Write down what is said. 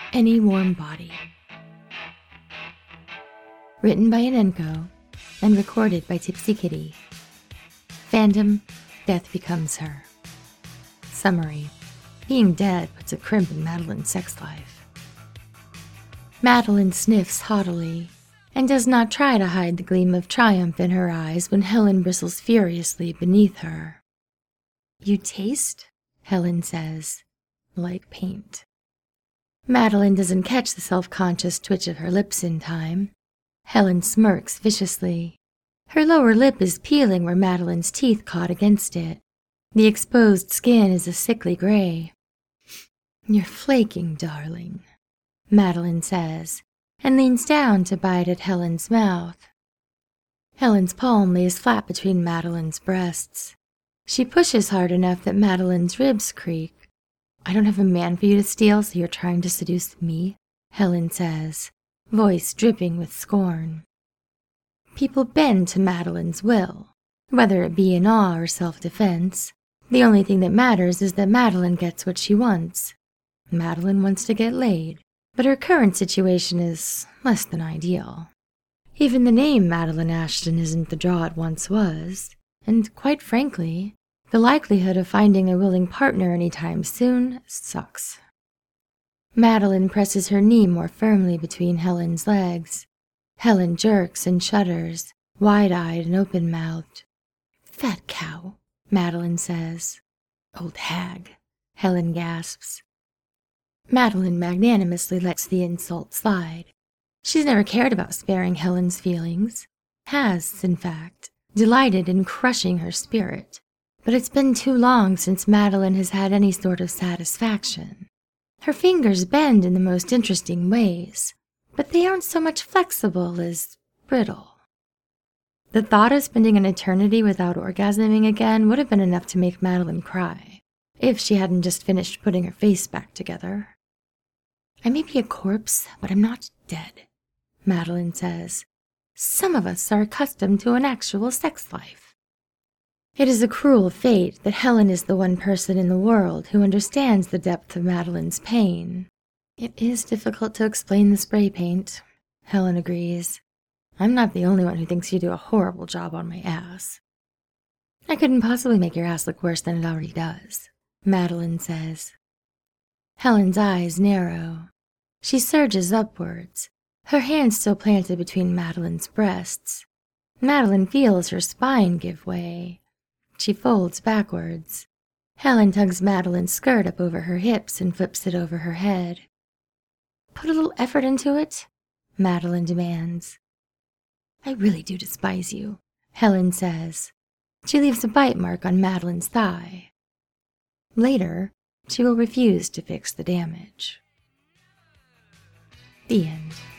Any Warm Body. Written by Anenko and recorded by Tipsy Kitty. Fandom, death becomes her. Summary: being dead puts a crimp in Madeline's sex life. Madeline sniffs haughtily and does not try to hide the gleam of triumph in her eyes when Helen bristles furiously beneath her. "You taste," Helen says, "like paint." Madeline doesn't catch the self-conscious twitch of her lips in time. Helen smirks viciously. Her lower lip is peeling where Madeline's teeth caught against it. The exposed skin is a sickly gray. "You're flaking, darling," Madeline says, and leans down to bite at Helen's mouth. Helen's palm lays flat between Madeline's breasts. She pushes hard enough that Madeline's ribs creak. "I don't have a man for you to steal, so you're trying to seduce me?" Helen says, voice dripping with scorn. People bend to Madeline's will, whether it be in awe or self-defense. The only thing that matters is that Madeline gets what she wants. Madeline wants to get laid, but her current situation is less than ideal. Even the name Madeline Ashton isn't the draw it once was, and quite frankly, the likelihood of finding a willing partner anytime soon sucks. Madeline presses her knee more firmly between Helen's legs. Helen jerks and shudders, wide-eyed and open-mouthed. "Fat cow," Madeline says. "Old hag," Helen gasps. Madeline magnanimously lets the insult slide. She's never cared about sparing Helen's feelings. Has, in fact, delighted in crushing her spirit. But it's been too long since Madeline has had any sort of satisfaction. Her fingers bend in the most interesting ways, but they aren't so much flexible as brittle. The thought of spending an eternity without orgasming again would have been enough to make Madeline cry, if she hadn't just finished putting her face back together. "I may be a corpse, but I'm not dead," Madeline says. "Some of us are accustomed to an actual sex life." It is a cruel fate that Helen is the one person in the world who understands the depth of Madeline's pain. "It is difficult to explain the spray paint," Helen agrees. "I'm not the only one who thinks you do a horrible job on my ass." "I couldn't possibly make your ass look worse than it already does," Madeline says. Helen's eyes narrow. She surges upwards, her hands still planted between Madeline's breasts. Madeline feels her spine give way. She folds backwards. Helen tugs Madeline's skirt up over her hips and flips it over her head. "Put a little effort into it," Madeline demands. "I really do despise you," Helen says. She leaves a bite mark on Madeline's thigh. Later, she will refuse to fix the damage. The end.